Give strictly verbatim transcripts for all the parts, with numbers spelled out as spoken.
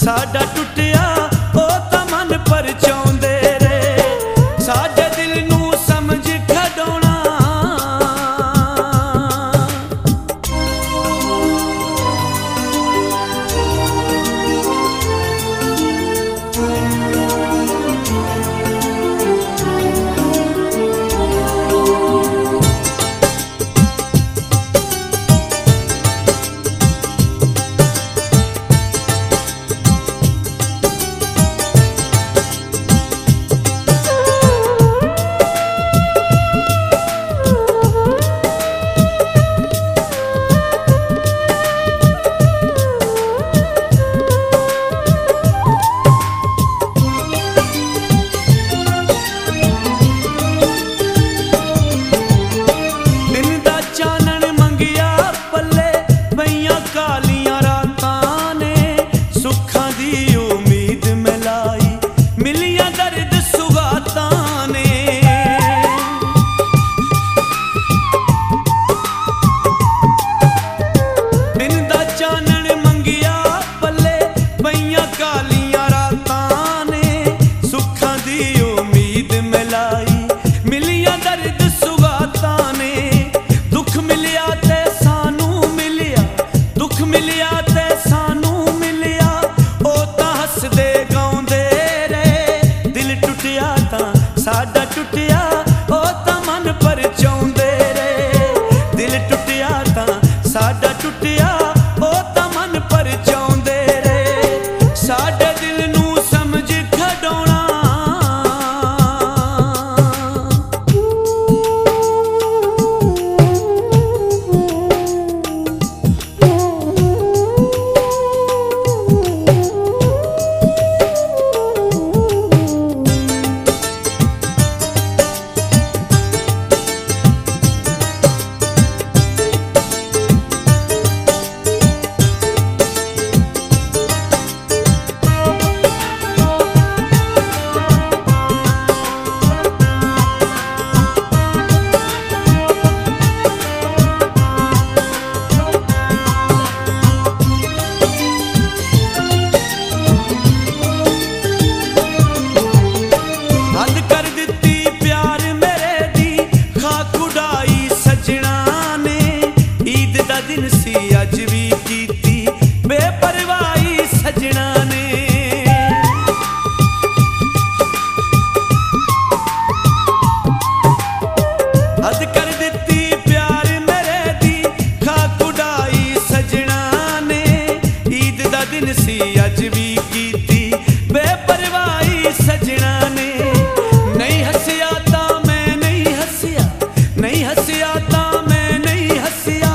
साडा टुटिया ओ तां मन परचाउंदे रे साडे दिल नूं समझ खड़ाउणा। साडा टुटिया ओ तां मन परचाउंदे रे दिल टुटिया तां साडा टुटिया ओ तां मन परचाउंदे रे साडे दिल नूं समझ खड़ाउणा। दिन सी अज भी कीती बेपरवाही सजना ने हद कर दिती प्यार मेरे दी खाक उड़ाई सजना ने ईद दा दिन सी अज भी कीती बेपरवाही सजना ने नहीं हसिया तां मैं नहीं हसिया नहीं हसिया तां मैं नहीं हसिया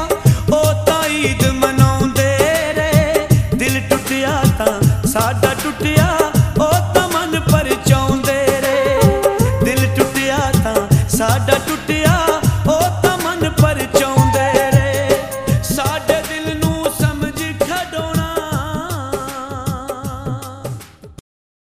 ईद मनाउंदे रे दिल टुटिया तां साडा टुटिया।